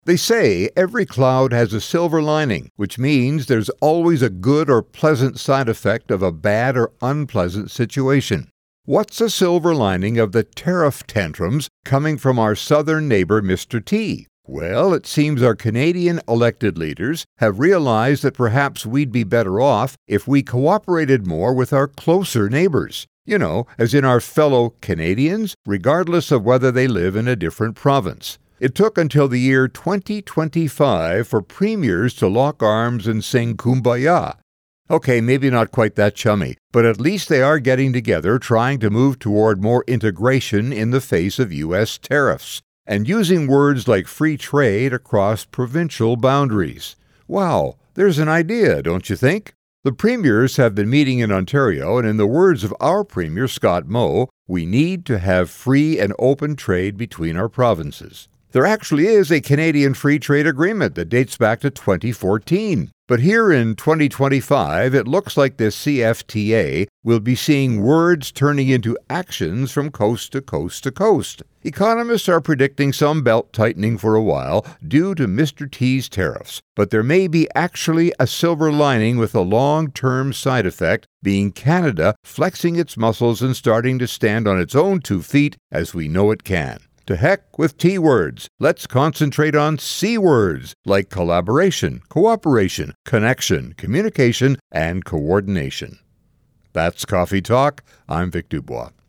They say every cloud has a silver lining, which means there's always a good or pleasant side effect of a bad or unpleasant situation. What's a silver lining of the tariff tantrums coming from our southern neighbor, Mr. T? Well, it seems our Canadian elected leaders have realized that perhaps we'd be better off if we cooperated more with our closer neighbors. You know, as in our fellow Canadians, regardless of whether they live in a different province. It took until the year 2025 for premiers to lock arms and sing Kumbaya. Okay, maybe not quite that chummy, but at least they are getting together trying to move toward more integration in the face of U.S. tariffs, and using words like free trade across provincial boundaries. Wow, there's an idea, don't you think? The premiers have been meeting in Ontario, and in the words of our Premier, Scott Moe, we need to have free and open trade between our provinces. There actually is a Canadian Free Trade Agreement that dates back to 2014. But here in 2025, it looks like this CFTA will be seeing words turning into actions from coast to coast to coast. Economists are predicting some belt tightening for a while due to Mr. T's tariffs, but there may be actually a silver lining with a long-term side effect, being Canada flexing its muscles and starting to stand on its own 2 feet as we know it can. To heck with T words. Let's concentrate on C words like collaboration, cooperation, connection, communication, and coordination. That's Coffee Talk. I'm Vic Dubois.